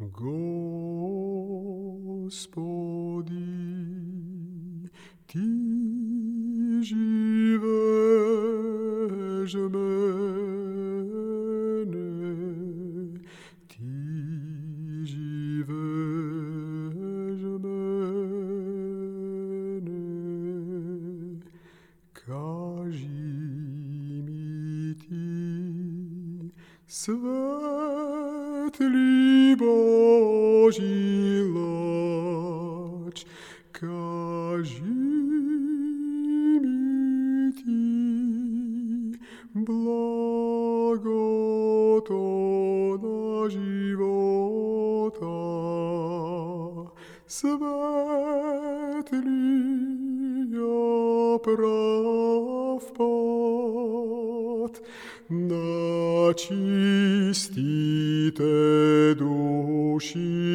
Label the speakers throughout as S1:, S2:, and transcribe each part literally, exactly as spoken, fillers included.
S1: Господи, Ти живееш мене, Ти живееш мене, кажи ми Ти, светлий Божий лач, кажи ми Ти, благото на живота, светлия прав път, на чистите души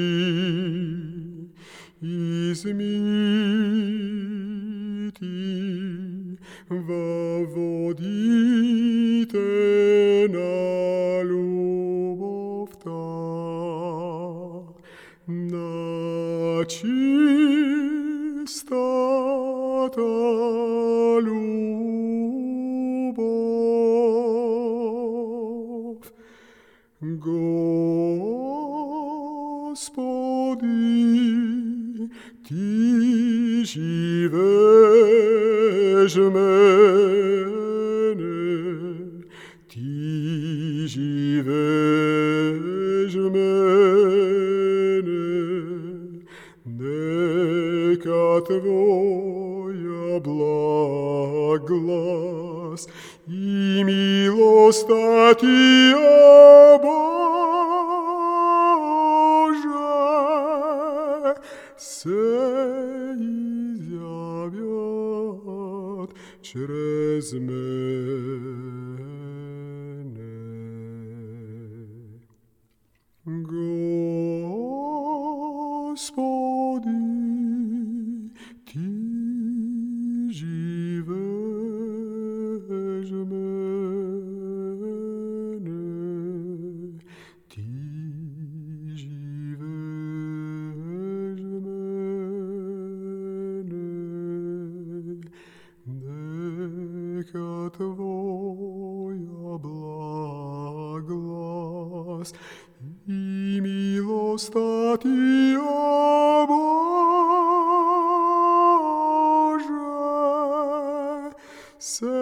S1: измити във водите на любовта, на чистата любов. Господи, Ти живееш мене, Ти живееш мене, нека Твоя благ глас и милоста Тия, Боже, се изявят чрез мене. Господи, Ти живееш мене, Ти живееш мене, нека Твоя благ глас и милоста Тия, Боже, се